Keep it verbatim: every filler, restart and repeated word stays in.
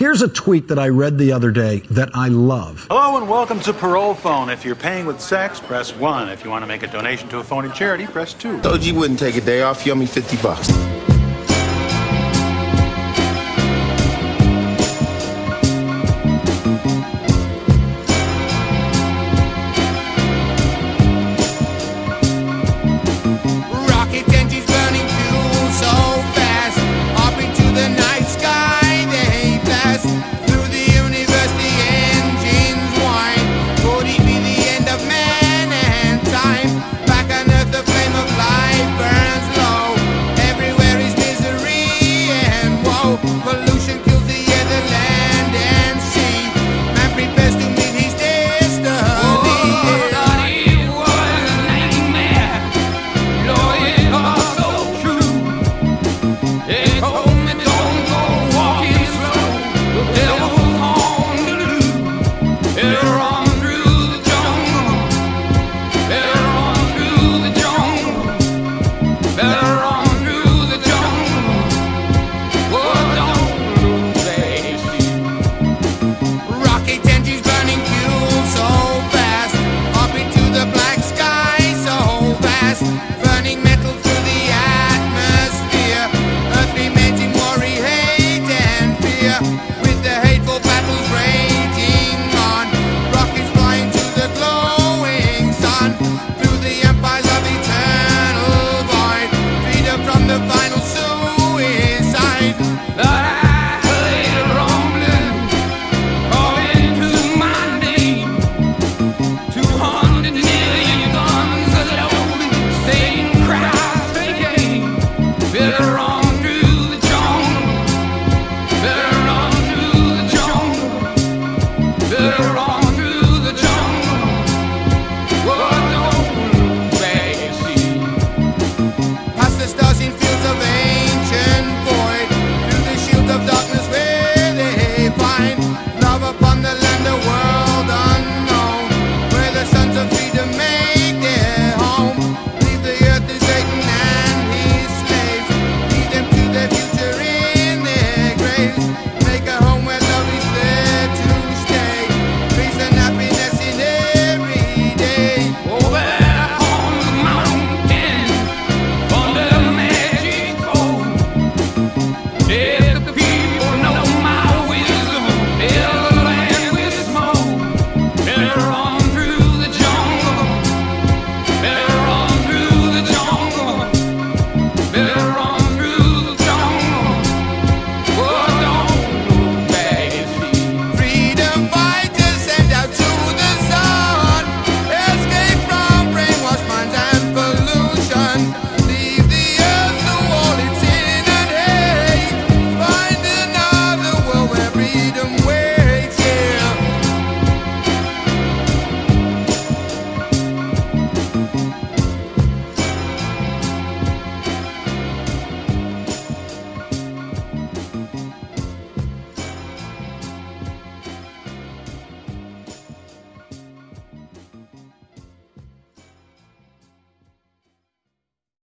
Here's a tweet that I read the other day that I love. Hello and welcome to Parole Phone. If you're paying with sex, press one. If you want to make a donation to a phony charity, press two. Told you wouldn't take a day off. You owe me fifty bucks.